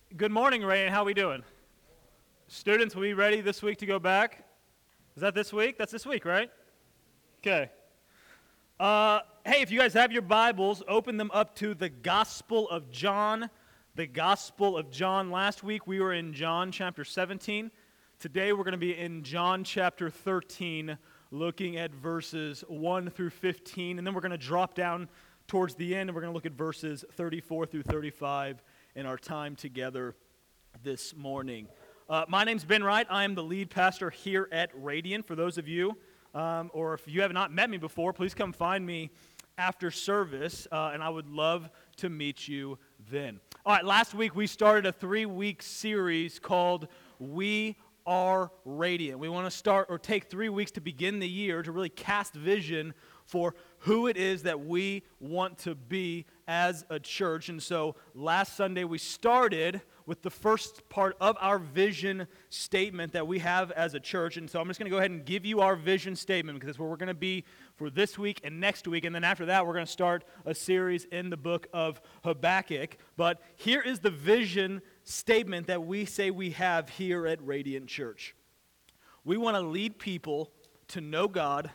Good morning, Ray, and how we doing? Students, will we ready this week to go back? Is that this week? That's this week, right? Okay. Hey, if you guys have your Bibles, open them up to the Gospel of John. The Gospel of John. Last week we were in John chapter 17. Today we're going to be in John chapter 13, looking at verses 1 through 15. And then we're going to drop down towards the end, and we're going to look at verses 34 through 35 in our time together this morning. My name's Ben Wright. I am the lead pastor here at Radiant. For those of you, or if you have not met me before, please come find me after service, and I would love to meet you then. All right, last week we started a 3-week series called We Are Radiant. We want to start or take 3 weeks to begin the year to really cast vision for who it is that we want to be as a church. And so last Sunday we started with the first part of our vision statement that we have as a church. And so I'm just going to go ahead and give you our vision statement because that's where we're going to be for this week and next week. And then after that, we're going to start a series in the book of Habakkuk. But here is the vision statement that we say we have here at Radiant Church. We want to lead people to know God,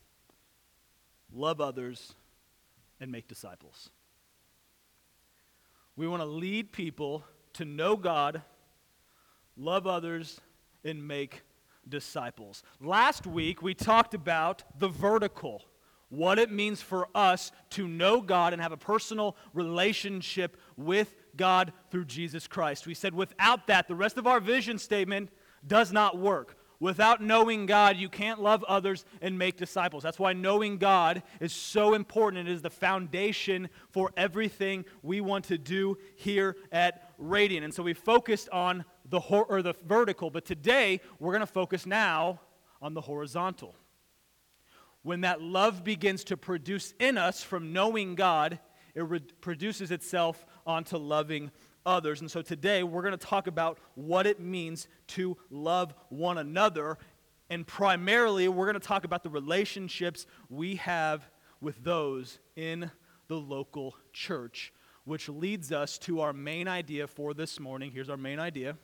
love others, and make disciples. We want to lead people to know God, love others, and make disciples. Last week, we talked about the vertical, what it means for us to know God and have a personal relationship with God through Jesus Christ. We said without that, the rest of our vision statement does not work. Without knowing God, you can't love others and make disciples. That's why knowing God is so important. It is the foundation for everything we want to do here at Radiant. And so we focused on the vertical, but today we're going to focus now on the horizontal. When that love begins to produce in us from knowing God, it produces itself onto loving others. And so today we're going to talk about what it means to love one another, and primarily we're going to talk about the relationships we have with those in the local church, which leads us to our main idea for this morning. Here's our main idea.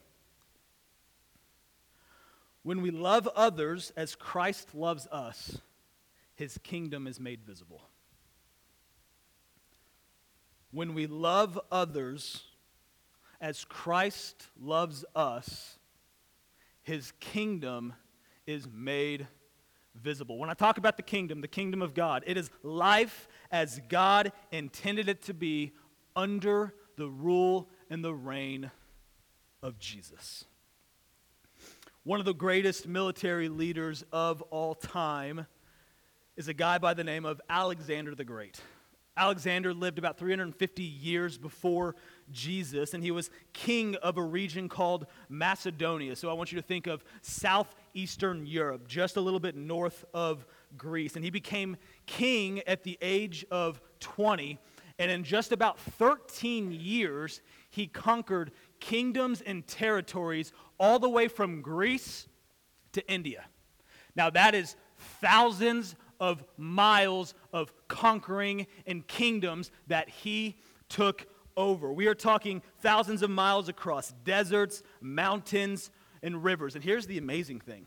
When we love others as Christ loves us, His kingdom is made visible. When we love others as Christ loves us, His kingdom is made visible. When I talk about the kingdom of God, it is life as God intended it to be under the rule and the reign of Jesus. One of the greatest military leaders of all time is a guy by the name of Alexander the Great. Alexander lived about 350 years before Jesus, and he was king of a region called Macedonia. So I want you to think of southeastern Europe, just a little bit north of Greece. And he became king at the age of 20, and in just about 13 years, he conquered kingdoms and territories all the way from Greece to India. Now that is thousands of miles of conquering and kingdoms that he took over. We are talking thousands of miles across deserts, mountains, and rivers. And here's the amazing thing.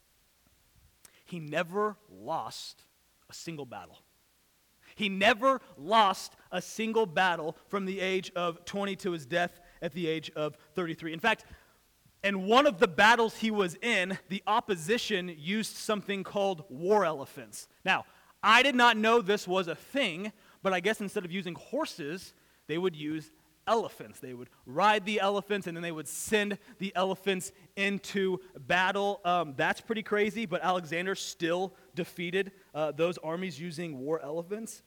He never lost a single battle. He never lost a single battle from the age of 20 to his death at the age of 33. In fact, in one of the battles he was in, the opposition used something called war elephants. Now, I did not know this was a thing, but I guess instead of using horses, they would use elephants. They would ride the elephants, and then they would send the elephants into battle. That's pretty crazy, but Alexander still defeated those armies using war elephants.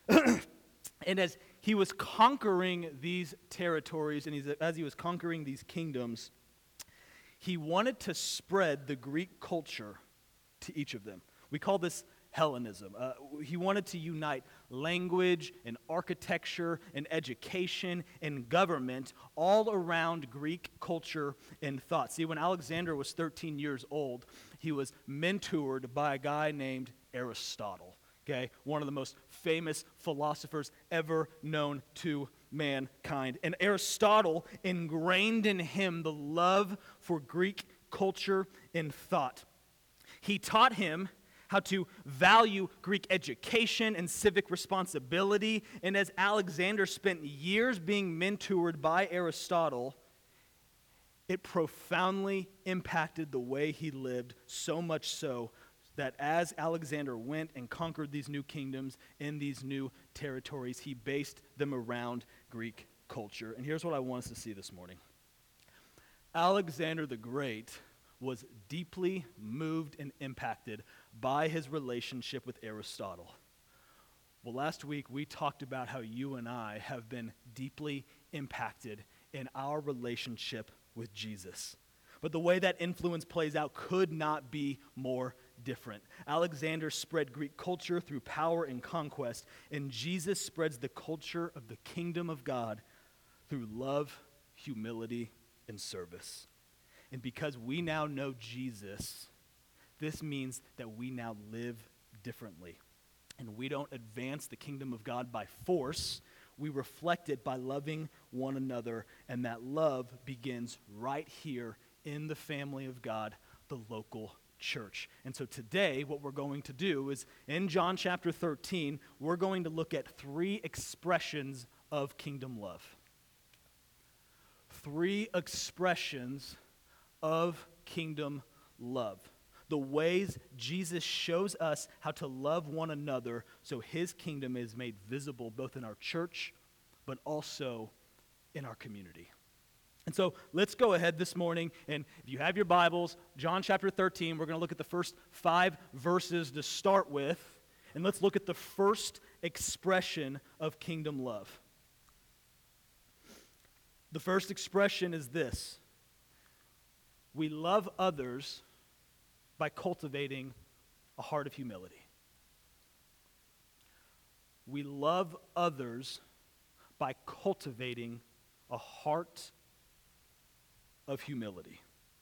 And as he was conquering these territories, and as he was conquering these kingdoms, he wanted to spread the Greek culture to each of them. We call this Hellenism. He wanted to unite language and architecture and education and government all around Greek culture and thought. See, when Alexander was 13 years old, he was mentored by a guy named Aristotle, one of the most famous philosophers ever known to mankind. And Aristotle ingrained in him the love for Greek culture and thought. He taught him how to value Greek education and civic responsibility. And as Alexander spent years being mentored by Aristotle, it profoundly impacted the way he lived, so much so that as Alexander went and conquered these new kingdoms in these new territories, he based them around Greek culture. And here's what I want us to see this morning. Alexander the Great was deeply moved and impacted by his relationship with Aristotle. Well, last week we talked about how you and I have been deeply impacted in our relationship with Jesus. But the way that influence plays out could not be more different. Alexander spread Greek culture through power and conquest, and Jesus spreads the culture of the kingdom of God through love, humility, and service. And because we now know Jesus, this means that we now live differently. And we don't advance the kingdom of God by force. We reflect it by loving one another, and that love begins right here in the family of God, the local church. And so today, what we're going to do is, in John chapter 13, we're going to look at 3 expressions of kingdom love. 3 expressions of kingdom love. The ways Jesus shows us how to love one another so his kingdom is made visible both in our church but also in our community. And so let's go ahead this morning, and if you have your Bibles, John chapter 13, we're going to look at the first 5 verses to start with, and let's look at the first expression of kingdom love. The first expression is this: we love others by cultivating a heart of humility. We love others by cultivating a heart of humility.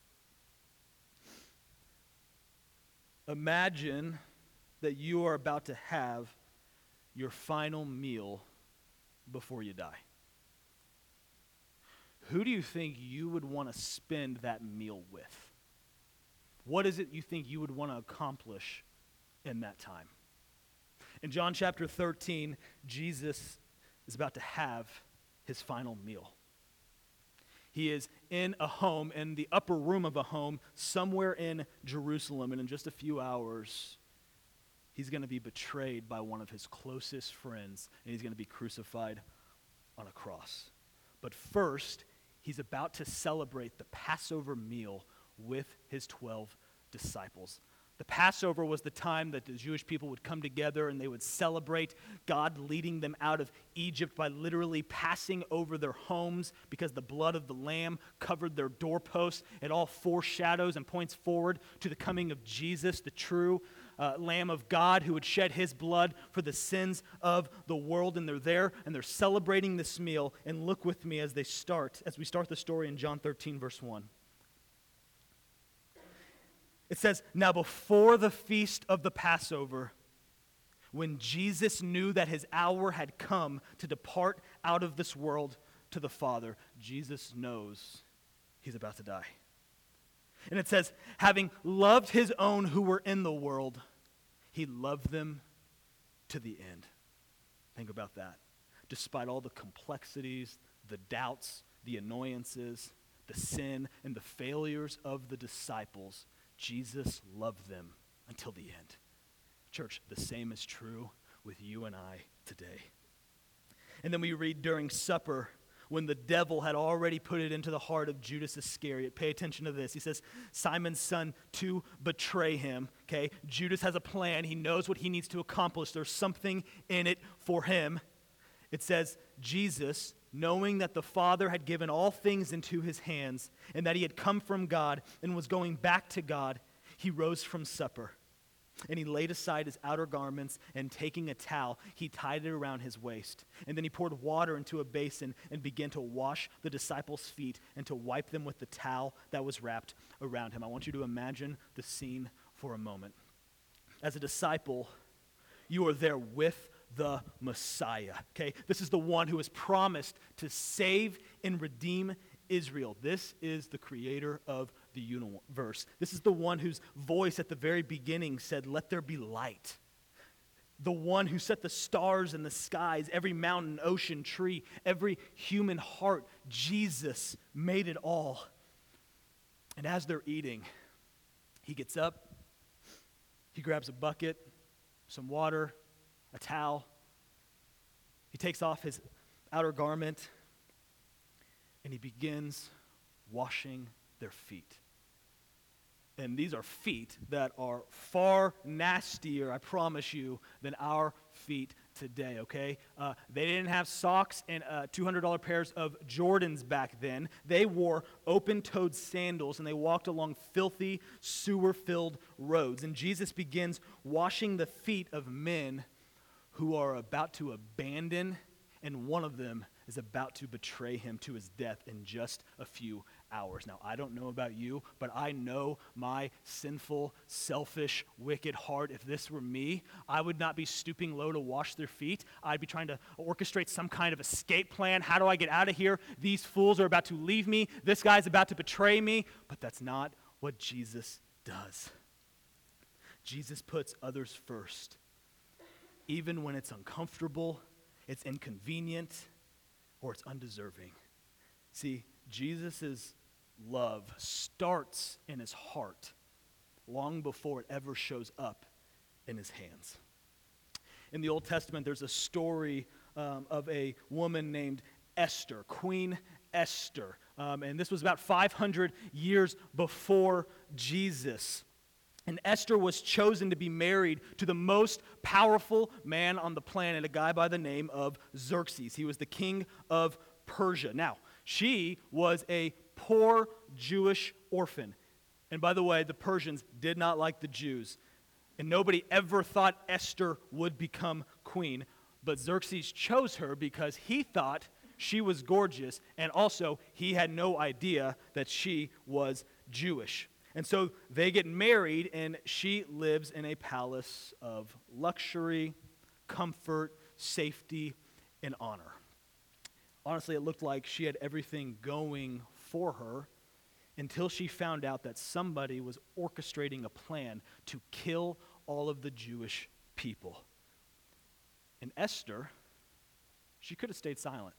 Imagine that you are about to have your final meal before you die. Who do you think you would want to spend that meal with? What is it you think you would want to accomplish in that time? In John chapter 13, Jesus is about to have his final meal. He is in a home, in the upper room of a home, somewhere in Jerusalem, and in just a few hours, he's going to be betrayed by one of his closest friends, and he's going to be crucified on a cross. But first, he's about to celebrate the Passover meal with his 12 disciples. The Passover was the time that the Jewish people would come together and they would celebrate God leading them out of Egypt by literally passing over their homes because the blood of the Lamb covered their doorposts. It all foreshadows and points forward to the coming of Jesus, the true Lamb of God who would shed his blood for the sins of the world. And they're there and they're celebrating this meal. And look with me as we start the story in John 13, verse 1. It says, "Now before the feast of the Passover, when Jesus knew that his hour had come to depart out of this world to the Father," Jesus knows he's about to die. And it says, "Having loved his own who were in the world, he loved them to the end." Think about that. Despite all the complexities, the doubts, the annoyances, the sin, and the failures of the disciples, Jesus loved them until the end. Church, the same is true with you and I today. And then we read during supper, when the devil had already put it into the heart of Judas Iscariot. Pay attention to this. He says, Simon's son to betray him. Okay, Judas has a plan. He knows what he needs to accomplish. There's something in it for him. It says, Jesus, knowing that the Father had given all things into his hands and that he had come from God and was going back to God, he rose from supper. And he laid aside his outer garments, and taking a towel, he tied it around his waist. And then he poured water into a basin and began to wash the disciples' feet and to wipe them with the towel that was wrapped around him. I want you to imagine the scene for a moment. As a disciple, you are there with the Messiah, okay? This is the one who is promised to save and redeem Israel. This is the creator of the universe. This is the one whose voice at the very beginning said, "Let there be light." The one who set the stars in the skies, every mountain, ocean, tree, every human heart. Jesus made it all. And as they're eating, he gets up, he grabs a bucket, some water, a towel. He takes off his outer garment, and he begins washing their feet. And these are feet that are far nastier, I promise you, than our feet today, okay? They didn't have socks and $200 pairs of Jordans back then. They wore open-toed sandals, and they walked along filthy, sewer-filled roads. And Jesus begins washing the feet of men who are about to abandon, and one of them is about to betray him to his death in just a few hours. Now, I don't know about you, but I know my sinful, selfish, wicked heart. If this were me, I would not be stooping low to wash their feet. I'd be trying to orchestrate some kind of escape plan. How do I get out of here? These fools are about to leave me. This guy's about to betray me. But that's not what Jesus does. Jesus puts others first, even when it's uncomfortable, it's inconvenient, or it's undeserving. See, Jesus' love starts in his heart long before it ever shows up in his hands. In the Old Testament, there's a story of a woman named Esther, Queen Esther. And this was about 500 years before Jesus. And Esther was chosen to be married to the most powerful man on the planet, a guy by the name of Xerxes. He was the king of Persia. Now, she was a poor Jewish orphan. And by the way, the Persians did not like the Jews. And nobody ever thought Esther would become queen. But Xerxes chose her because he thought she was gorgeous, and also he had no idea that she was Jewish. And so they get married, and she lives in a palace of luxury, comfort, safety, and honor. Honestly, it looked like she had everything going for her until she found out that somebody was orchestrating a plan to kill all of the Jewish people. And Esther, she could have stayed silent.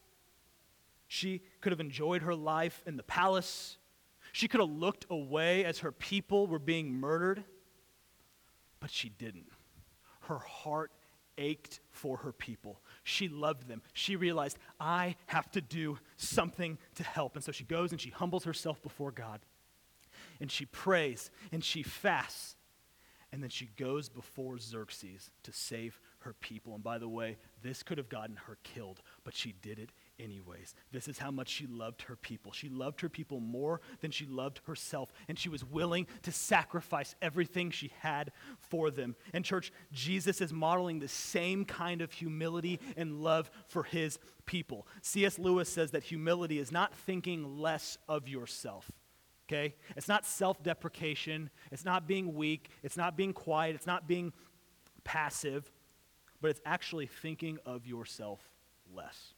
She could have enjoyed her life in the palace. She could have looked away as her people were being murdered, but she didn't. Her heart ached for her people. She loved them. She realized, I have to do something to help. And so she goes and she humbles herself before God, and she prays and she fasts, and then she goes before Xerxes to save her people. And by the way, this could have gotten her killed, but she did it anyways. This is how much she loved her people. She loved her people more than she loved herself, and she was willing to sacrifice everything she had for them. And church, Jesus is modeling the same kind of humility and love for his people. C.S. Lewis says that humility is not thinking less of yourself. Okay? It's not self-deprecation. It's not being weak. It's not being quiet. It's not being passive. But it's actually thinking of yourself less.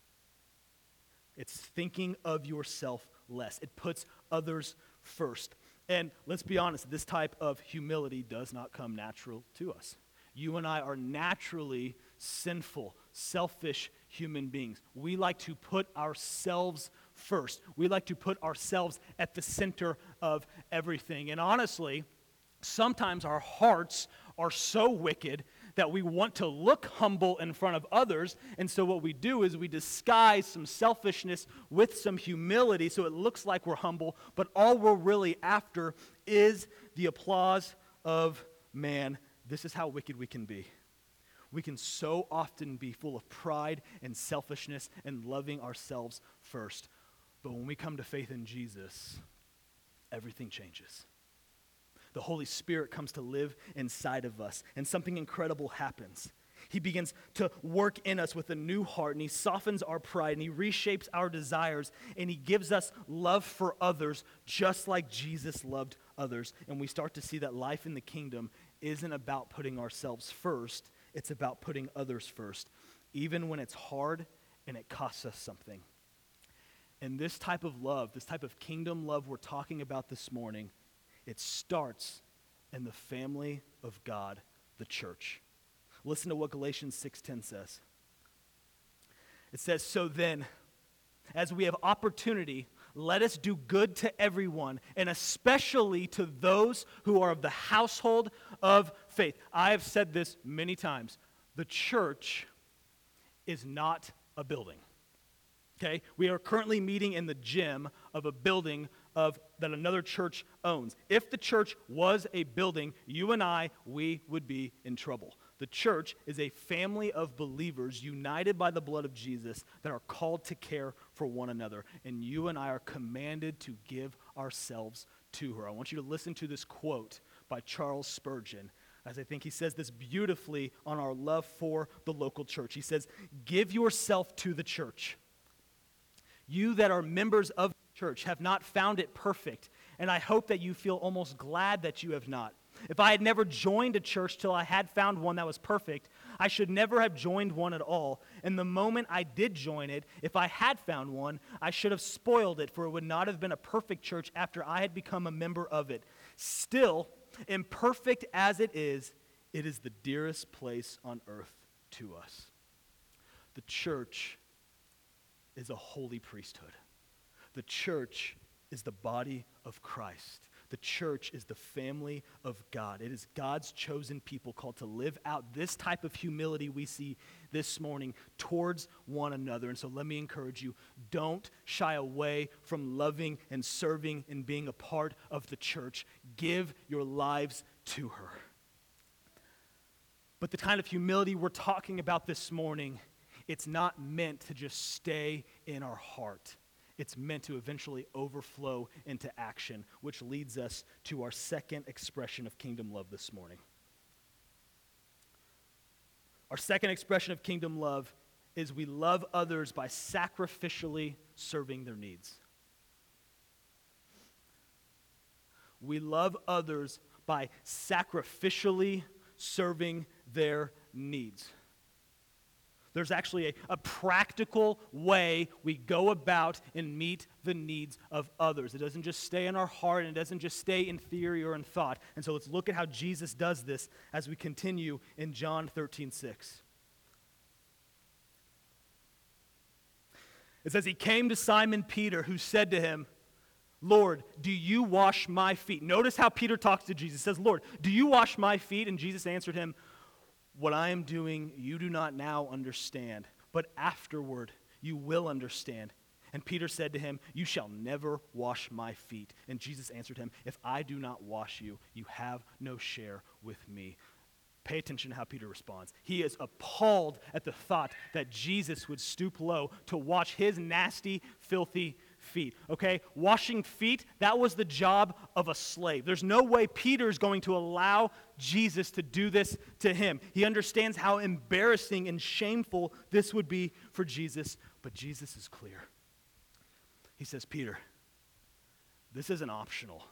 It's thinking of yourself less. It puts others first. And let's be honest, this type of humility does not come natural to us. You and I are naturally sinful, selfish human beings. We like to put ourselves first. We like to put ourselves at the center of everything. And honestly, sometimes our hearts are so wicked that we want to look humble in front of others, and so what we do is we disguise some selfishness with some humility so it looks like we're humble, but all we're really after is the applause of man. This is how wicked we can be. We can so often be full of pride and selfishness and loving ourselves first, but when we come to faith in Jesus, everything changes. The Holy Spirit comes to live inside of us, and something incredible happens. He begins to work in us with a new heart, and he softens our pride, and he reshapes our desires, and he gives us love for others just like Jesus loved others. And we start to see that life in the kingdom isn't about putting ourselves first. It's about putting others first, even when it's hard and it costs us something. And this type of love, this type of kingdom love we're talking about this morning, it starts in the family of God, the church. Listen to what Galatians 6:10 says. It says, "So then, as we have opportunity, let us do good to everyone, and especially to those who are of the household of faith." I have said this many times. The church is not a building. Okay? We are currently meeting in the gym of a building that another church owns. If the church was a building, you and I, we would be in trouble. The church is a family of believers united by the blood of Jesus that are called to care for one another. And you and I are commanded to give ourselves to her. I want you to listen to this quote by Charles Spurgeon, as I think he says this beautifully on our love for the local church. He says, "Give yourself to the church. You that are members of the church have not found it perfect, and I hope that you feel almost glad that you have not. If I had never joined a church till I had found one that was perfect, I should never have joined one at all. And the moment I did join it, if I had found one, I should have spoiled it, for it would not have been a perfect church after I had become a member of it. Still, imperfect as it is the dearest place on earth to us." The church is a holy priesthood. The church is the body of Christ. The church is the family of God. It is God's chosen people called to live out this type of humility we see this morning towards one another. And so let me encourage you, don't shy away from loving and serving and being a part of the church. Give your lives to her. But the kind of humility we're talking about this morning, it's not meant to just stay in our heart. It's meant to eventually overflow into action, which leads us to our second expression of kingdom love this morning. Our second expression of kingdom love is we love others by sacrificially serving their needs. We love others by sacrificially serving their needs. There's actually a practical way we go about and meet the needs of others. It doesn't just stay in our heart, and it doesn't just stay in theory or in thought. And so let's look at how Jesus does this as we continue in John 13:6. It says, "He came to Simon Peter, who said to him, 'Lord, do you wash my feet?'" Notice how Peter talks to Jesus. He says, "Lord, do you wash my feet?" And Jesus answered him, "What I am doing you do not now understand, but afterward you will understand." And Peter said to him, "You shall never wash my feet." And Jesus answered him, "If I do not wash you, you have no share with me." Pay attention to how Peter responds. He is appalled at the thought that Jesus would stoop low to wash his nasty, filthy feet. Okay? Washing feet, that was the job of a slave. There's no way Peter's going to allow Jesus to do this to him. He understands how embarrassing and shameful this would be for Jesus, but Jesus is clear. He says, "Peter, this isn't optional.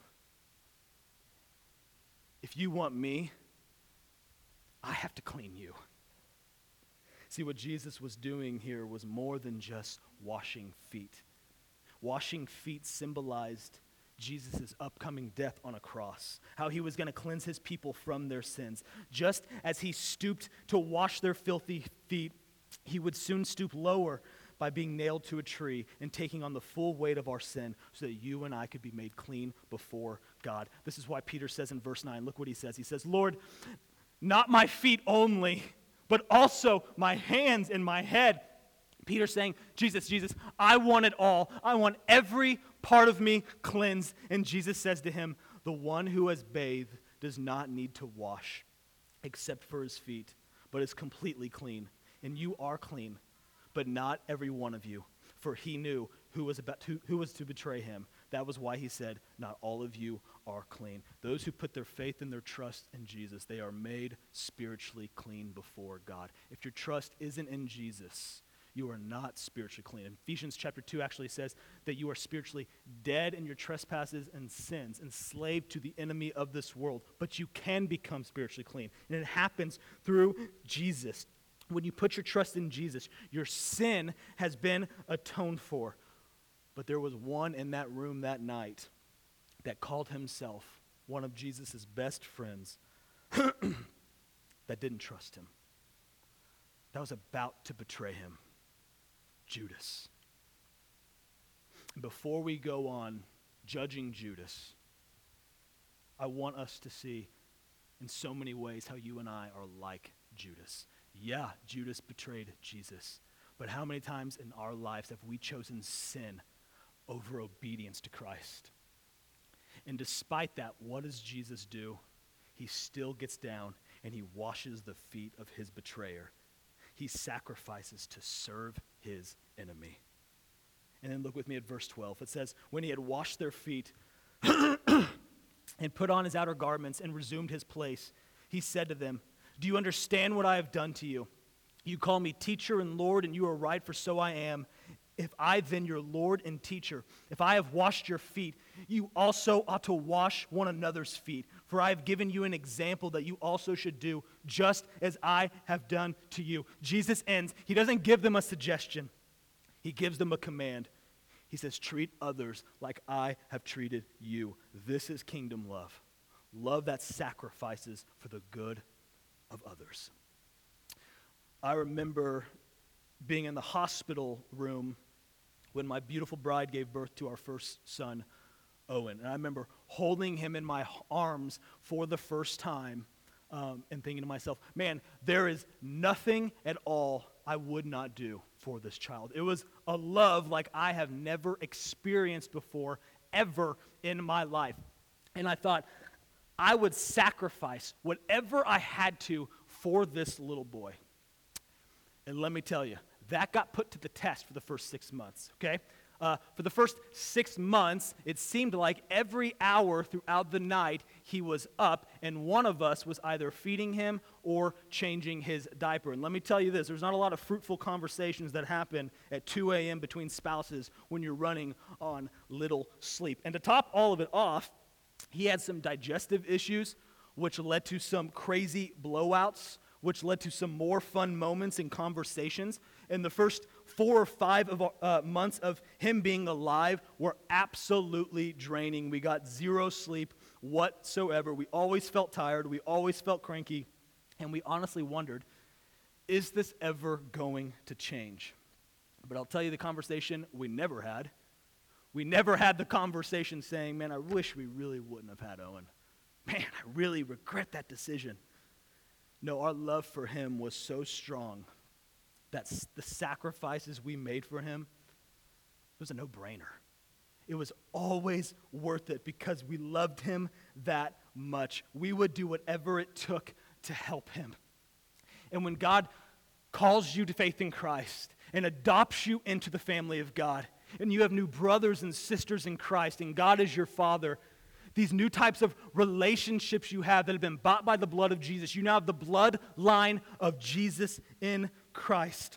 If you want me, I have to clean you." See, what Jesus was doing here was more than just washing feet. Washing feet symbolized Jesus' upcoming death on a cross, how he was going to cleanse his people from their sins. Just as he stooped to wash their filthy feet, he would soon stoop lower by being nailed to a tree and taking on the full weight of our sin so that you and I could be made clean before God. This is why Peter says in verse 9, look what he says. He says, "Lord, not my feet only, but also my hands and my head." Peter's saying, Jesus, I want it all. I want every part of me cleansed. And Jesus says to him, "The one who has bathed does not need to wash except for his feet, but is completely clean. And you are clean, but not every one of you." For he knew who was to betray him. That was why he said, "Not all of you are clean." Those who put their faith and their trust in Jesus, they are made spiritually clean before God. If your trust isn't in Jesus, you are not spiritually clean. Ephesians chapter 2 actually says that you are spiritually dead in your trespasses and sins, enslaved to the enemy of this world, but you can become spiritually clean. And it happens through Jesus. When you put your trust in Jesus, your sin has been atoned for. But there was one in that room that night that called himself one of Jesus' best friends that didn't trust him, that was about to betray him. Judas. And before we go on judging Judas, I want us to see in so many ways how you and I are like Judas. Yeah, Judas betrayed Jesus, but how many times in our lives have we chosen sin over obedience to Christ? And despite that, what does Jesus do? He still gets down and he washes the feet of his betrayer. He sacrifices to serve his enemy. And then look with me at verse 12. It says, when he had washed their feet and put on his outer garments and resumed his place, he said to them, do you understand what I have done to you? You call me teacher and Lord, and you are right, for so I am. If I then, your Lord and teacher, if I have washed your feet, you also ought to wash one another's feet. For I have given you an example that you also should do, just as I have done to you. Jesus ends. He doesn't give them a suggestion. He gives them a command. He says, treat others like I have treated you. This is kingdom love. Love that sacrifices for the good of others. I remember being in the hospital room when my beautiful bride gave birth to our first son, Owen. And I remember holding him in my arms for the first time and thinking to myself, man, there is nothing at all I would not do for this child. It was a love like I have never experienced before, ever in my life. And I thought, I would sacrifice whatever I had to for this little boy. And let me tell you, that got put to the test for the first 6 months, okay? For the first 6 months, it seemed like every hour throughout the night he was up, and one of us was either feeding him or changing his diaper. And let me tell you this, there's not a lot of fruitful conversations that happen at 2 a.m. between spouses when you're running on little sleep. And to top all of it off, he had some digestive issues, which led to some crazy blowouts, which led to some more fun moments and conversations. And the first 4 or 5 months of him being alive were absolutely draining. We got zero sleep whatsoever. We always felt tired. We always felt cranky. And we honestly wondered, is this ever going to change? But I'll tell you the conversation we never had. We never had the conversation saying, man, I wish we really wouldn't have had Owen. Man, I really regret that decision. No, our love for him was so strong that the sacrifices we made for him, it was a no-brainer. It was always worth it because we loved him that much. We would do whatever it took to help him. And when God calls you to faith in Christ and adopts you into the family of God, and you have new brothers and sisters in Christ, and God is your Father, these new types of relationships you have that have been bought by the blood of Jesus. You now have the bloodline of Jesus in Christ.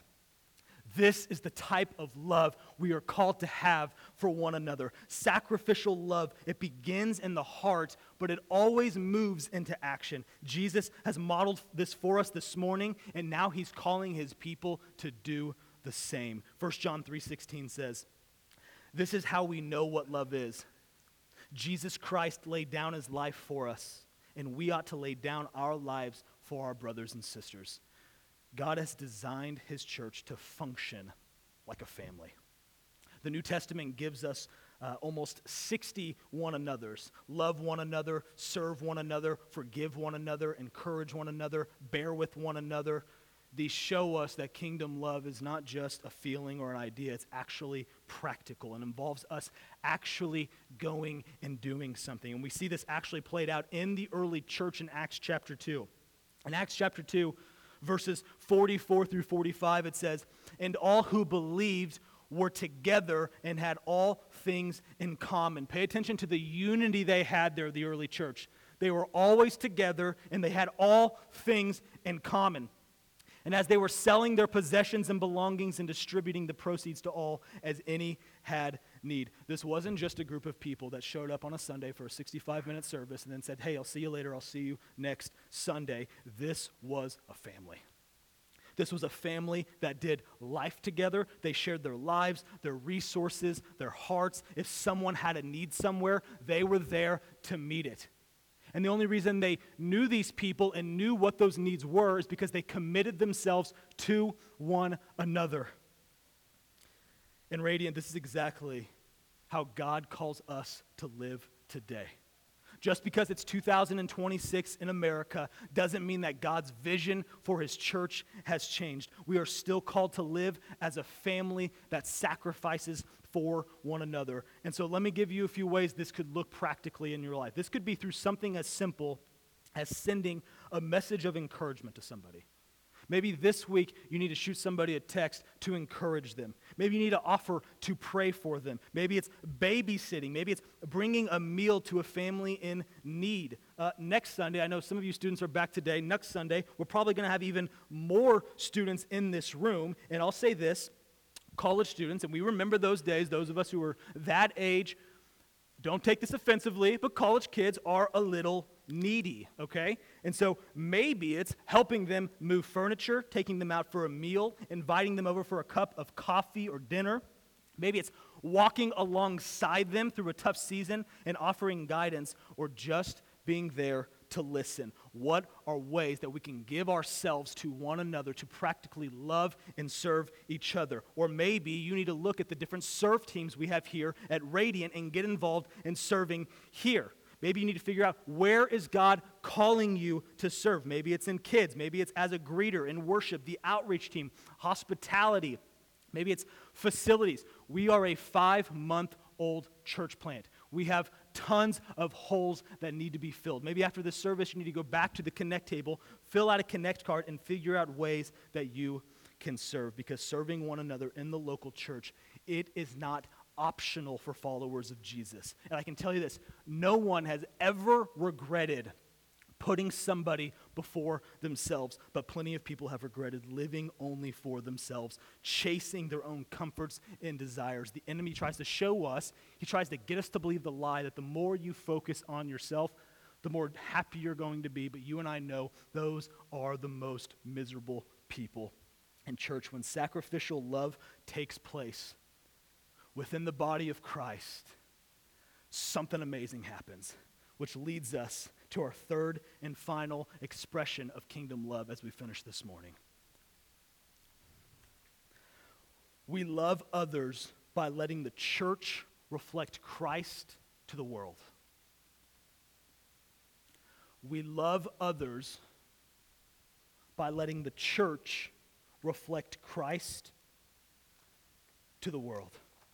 This is the type of love we are called to have for one another. Sacrificial love, it begins in the heart, but it always moves into action. Jesus has modeled this for us this morning, and now he's calling his people to do the same. 1 John 3:16 says, this is how we know what love is. Jesus Christ laid down his life for us, and we ought to lay down our lives for our brothers and sisters. God has designed his church to function like a family. The New Testament gives us almost 60 one another's. Love one another, serve one another, forgive one another, encourage one another, bear with one another. These show us that kingdom love is not just a feeling or an idea, it's actually practical and involves us actually going and doing something. And we see this actually played out in the early church in Acts chapter 2. In Acts chapter 2, verses 44 through 45, it says, and all who believed were together and had all things in common. Pay attention to the unity they had there, the early church. They were always together and they had all things in common. And as they were selling their possessions and belongings and distributing the proceeds to all as any had need. This wasn't just a group of people that showed up on a Sunday for a 65-minute service and then said, hey, I'll see you later, I'll see you next Sunday. This was a family. This was a family that did life together. They shared their lives, their resources, their hearts. If someone had a need somewhere, they were there to meet it. And the only reason they knew these people and knew what those needs were is because they committed themselves to one another. And Radiant, this is exactly how God calls us to live today. Just because it's 2026 in America doesn't mean that God's vision for his church has changed. We are still called to live as a family that sacrifices for one another. And so let me give you a few ways this could look practically in your life. This could be through something as simple as sending a message of encouragement to somebody. Maybe this week you need to shoot somebody a text to encourage them. Maybe you need to offer to pray for them. Maybe it's babysitting. Maybe it's bringing a meal to a family in need. Next Sunday, I know some of you students are back today. Next Sunday, we're probably going to have even more students in this room. And I'll say this, college students, and we remember those days, those of us who were that age, don't take this offensively, but college kids are a little needy, okay? And so maybe it's helping them move furniture, taking them out for a meal, inviting them over for a cup of coffee or dinner. Maybe it's walking alongside them through a tough season and offering guidance, or just being there to listen. What are ways that we can give ourselves to one another to practically love and serve each other? Or maybe you need to look at the different serve teams we have here at Radiant and get involved in serving here. Maybe you need to figure out, where is God calling you to serve? Maybe it's in kids. Maybe it's as a greeter in worship, the outreach team, hospitality. Maybe it's facilities. We are a 5-month-old church plant. We have tons of holes that need to be filled. Maybe after this service, you need to go back to the Connect table, fill out a Connect card, and figure out ways that you can serve. Because serving one another in the local church, it is not optional for followers of Jesus. And I can tell you this, no one has ever regretted putting somebody before themselves, but plenty of people have regretted living only for themselves, chasing their own comforts and desires. The enemy tries to show us, he tries to get us to believe the lie that the more you focus on yourself, the more happy you're going to be. But you and I know those are the most miserable people in church. When sacrificial love takes place within the body of Christ, something amazing happens, which leads us to our third and final expression of kingdom love as we finish this morning. We love others by letting the church reflect Christ to the world. We love others by letting the church reflect Christ to the world.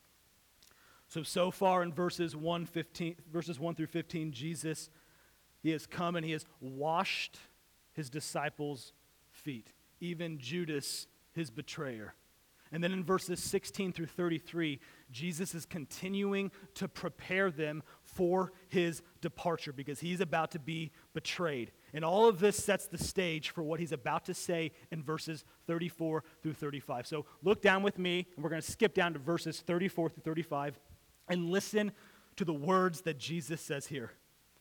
So far in verses 1 through 15, Jesus, he has come and he has washed his disciples' feet, even Judas, his betrayer. And then in verses 16 through 33, Jesus is continuing to prepare them for his departure because he's about to be betrayed. And all of this sets the stage for what he's about to say in verses 34 through 35. So look down with me, and we're going to skip down to verses 34 through 35 and listen to the words that Jesus says here.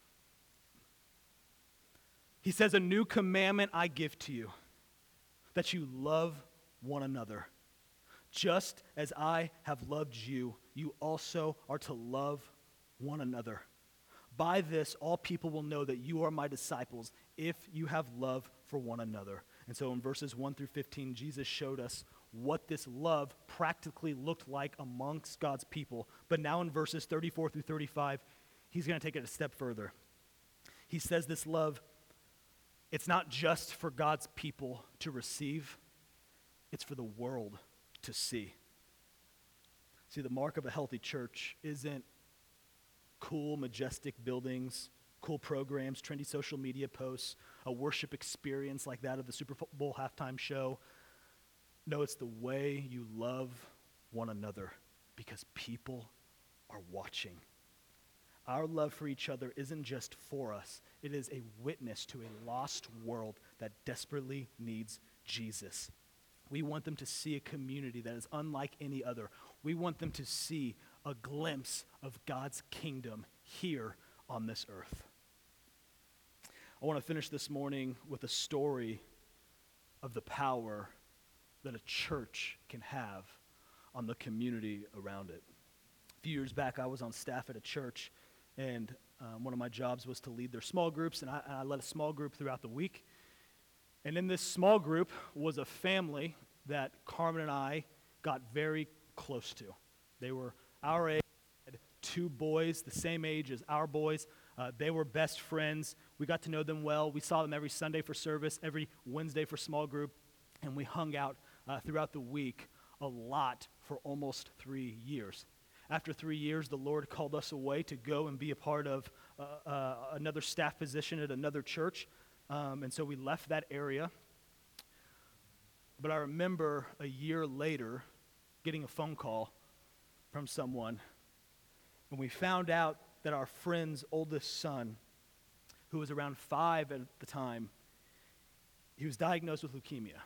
He says, "A new commandment I give to you, that you love one another. Just as I have loved you, you also are to love one another. By this, all people will know that you are my disciples, if you have love for one another." And so in verses 1 through 15, Jesus showed us what this love practically looked like amongst God's people. But now in verses 34 through 35, he's going to take it a step further. He says this love, it's not just for God's people to receive, it's for the world to see. See, the mark of a healthy church isn't cool, majestic buildings, cool programs, trendy social media posts, a worship experience like that of the Super Bowl halftime show. No, it's the way you love one another because people are watching. Our love for each other isn't just for us. It is a witness to a lost world that desperately needs Jesus. We want them to see a community that is unlike any other. We want them to see a glimpse of God's kingdom here on this earth. I want to finish this morning with a story of the power that a church can have on the community around it. A few years back, I was on staff at a church, and one of my jobs was to lead their small groups, and I led a small group throughout the week. And in this small group was a family that Carmen and I got very close to. They were our age, had two boys, the same age as our boys. They were best friends. We got to know them well. We saw them every Sunday for service, every Wednesday for small group, and we hung out throughout the week a lot for almost 3 years. After 3 years, the Lord called us away to go and be a part of another staff position at another church. And so we left that area. But I remember a year later getting a phone call from someone, and we found out that our friend's oldest son, who was around 5 at the time, he was diagnosed with leukemia.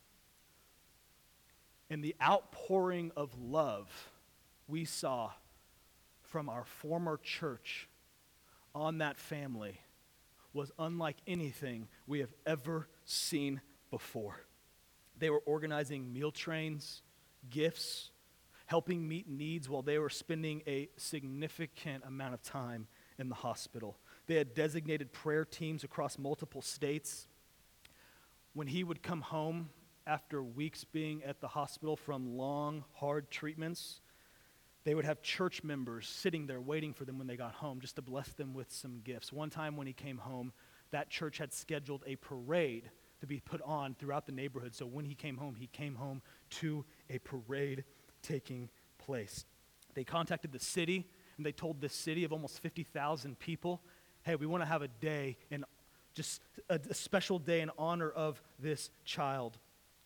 And the outpouring of love we saw from our former church on that family was unlike anything we have ever seen before. They were organizing meal trains, gifts, helping meet needs while they were spending a significant amount of time in the hospital. They had designated prayer teams across multiple states. When he would come home after weeks being at the hospital from long, hard treatments, they would have church members sitting there waiting for them when they got home just to bless them with some gifts. One time when he came home, that church had scheduled a parade to be put on throughout the neighborhood. So when he came home to a parade taking place. They contacted the city, and they told this city of almost 50,000 people, hey, we want to have a day, and just a special day in honor of this child.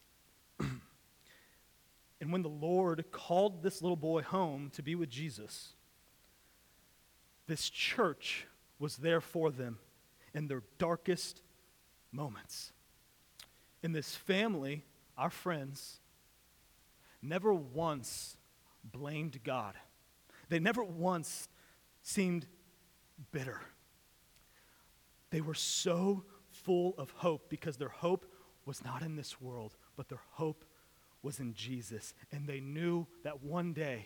And when the Lord called this little boy home to be with Jesus, this church was there for them in their darkest moments. And this family, our friends, never once blamed God. They never once seemed bitter. They were so full of hope because their hope was not in this world, but their hope was in Jesus. And they knew that one day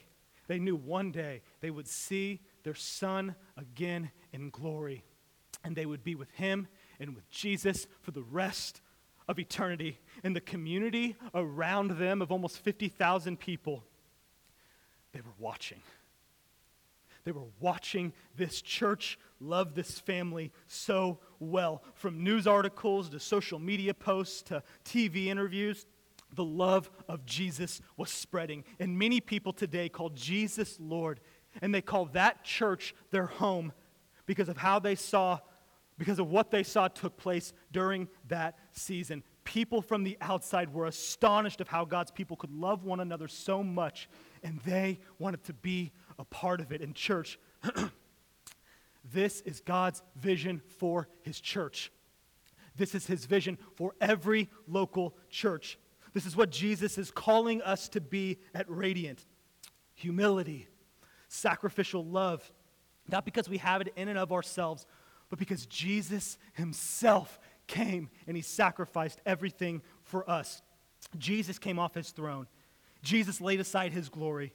they would see their son again in glory. And they would be with him and with Jesus for the rest of eternity. And the community around them of almost 50,000 people, they were watching. They were watching this church love this family so well. From news articles to social media posts to TV interviews, the love of Jesus was spreading. And many people today call Jesus Lord. And they call that church their home because of what they saw took place during that season. People from the outside were astonished of how God's people could love one another so much, and they wanted to be a part of it. In church, this is God's vision for his church. This is his vision for every local church. This is what Jesus is calling us to be at Radiant. Humility, sacrificial love, not because we have it in and of ourselves, but because Jesus himself came and he sacrificed everything for us. Jesus came off his throne. Jesus laid aside his glory.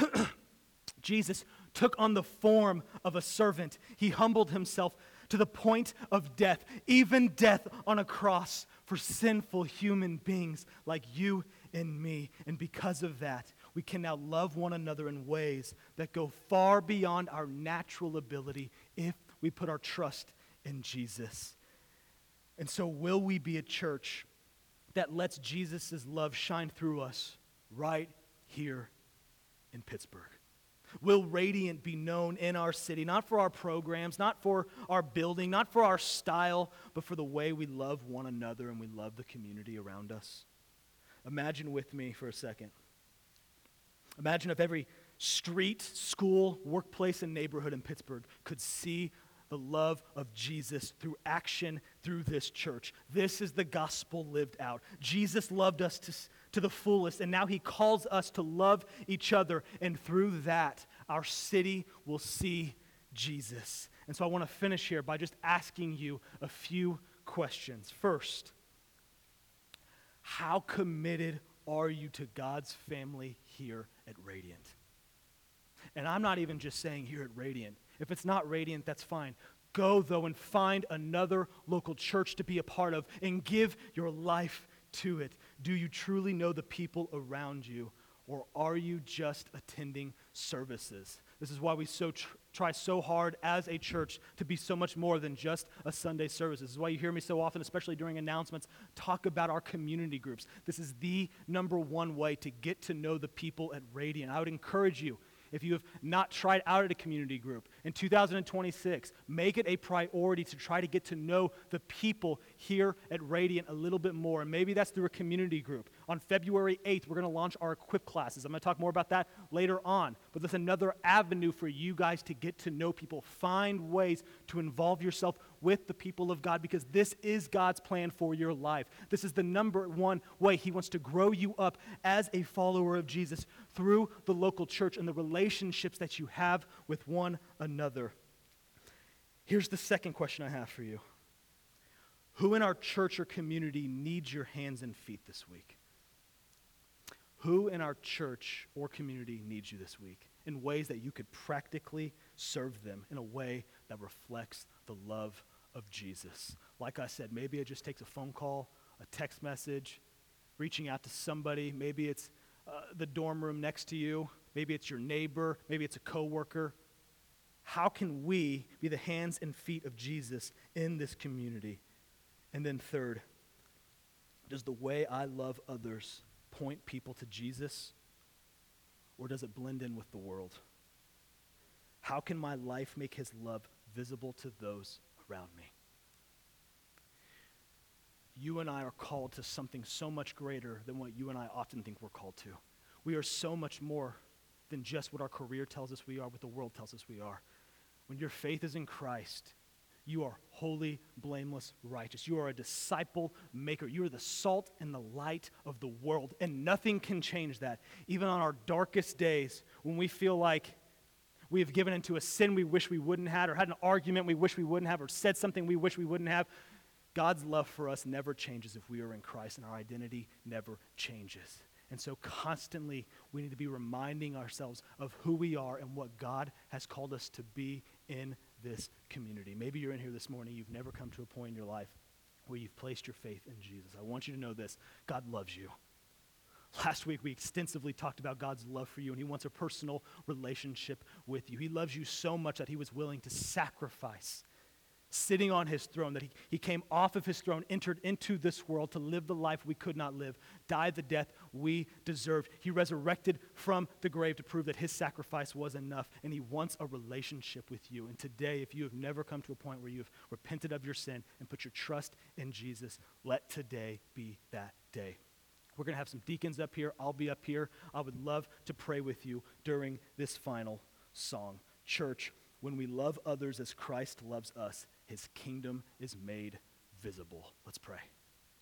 Jesus took on the form of a servant. He humbled himself to the point of death, even death on a cross for sinful human beings like you and me. And because of that, we can now love one another in ways that go far beyond our natural ability if we put our trust in Jesus. And so will we be a church that lets Jesus' love shine through us right here in Pittsburgh? Will Radiant be known in our city, not for our programs, not for our building, not for our style, but for the way we love one another and we love the community around us? Imagine with me for a second. Imagine if every street, school, workplace, and neighborhood in Pittsburgh could see the love of Jesus through action through this church. This is the gospel lived out. Jesus loved us to the fullest, and now he calls us to love each other, and through that, our city will see Jesus. And so I want to finish here by just asking you a few questions. First, how committed are you to God's family here at Radiant? And I'm not even just saying here at Radiant. If it's not Radiant, that's fine. Go, though, and find another local church to be a part of and give your life to it. Do you truly know the people around you, or are you just attending services? This is why we try so hard as a church to be so much more than just a Sunday service. This is why you hear me so often, especially during announcements, talk about our community groups. This is the number one way to get to know the people at Radiant. I would encourage you, if you have not tried out at a community group, in 2026, make it a priority to try to get to know the people here at Radiant a little bit more. And maybe that's through a community group. On February 8th, we're going to launch our Equip classes. I'm going to talk more about that later on. But that's another avenue for you guys to get to know people. Find ways to involve yourself with the people of God, because this is God's plan for your life. This is the number one way he wants to grow you up as a follower of Jesus through the local church and the relationships that you have with one another. Here's the second question I have for you. Who in our church or community needs your hands and feet this week? Who in our church or community needs you this week in ways that you could practically serve them in a way that reflects the love of Jesus? Like I said, maybe it just takes a phone call, a text message, reaching out to somebody. Maybe it's the dorm room next to you. Maybe it's your neighbor. Maybe it's a coworker. How can we be the hands and feet of Jesus in this community? And then third, does the way I love others point people to Jesus, or does it blend in with the world? How can my life make his love visible to those around me? You and I are called to something so much greater than what you and I often think we're called to. We are so much more than just what our career tells us we are, what the world tells us we are. When your faith is in Christ, you are holy, blameless, righteous. You are a disciple maker. You are the salt and the light of the world, and nothing can change that. Even on our darkest days, when we feel like we have given into a sin we wish we wouldn't have, or had an argument we wish we wouldn't have, or said something we wish we wouldn't have, God's love for us never changes if we are in Christ, and our identity never changes. And so constantly we need to be reminding ourselves of who we are and what God has called us to be in this community. Maybe you're in here this morning, you've never come to a point in your life where you've placed your faith in Jesus. I want you to know this: God loves you. Last week we extensively talked about God's love for you, and he wants a personal relationship with you. He loves you so much that he was willing to sacrifice, sitting on his throne, that he came off of his throne, entered into this world to live the life we could not live, died the death we deserved. He resurrected from the grave to prove that his sacrifice was enough, and he wants a relationship with you. And today, if you have never come to a point where you've repented of your sin and put your trust in Jesus, let today be that day. We're going to have some deacons up here. I'll be up here. I would love to pray with you during this final song. Church, when we love others as Christ loves us, his kingdom is made visible. Let's pray.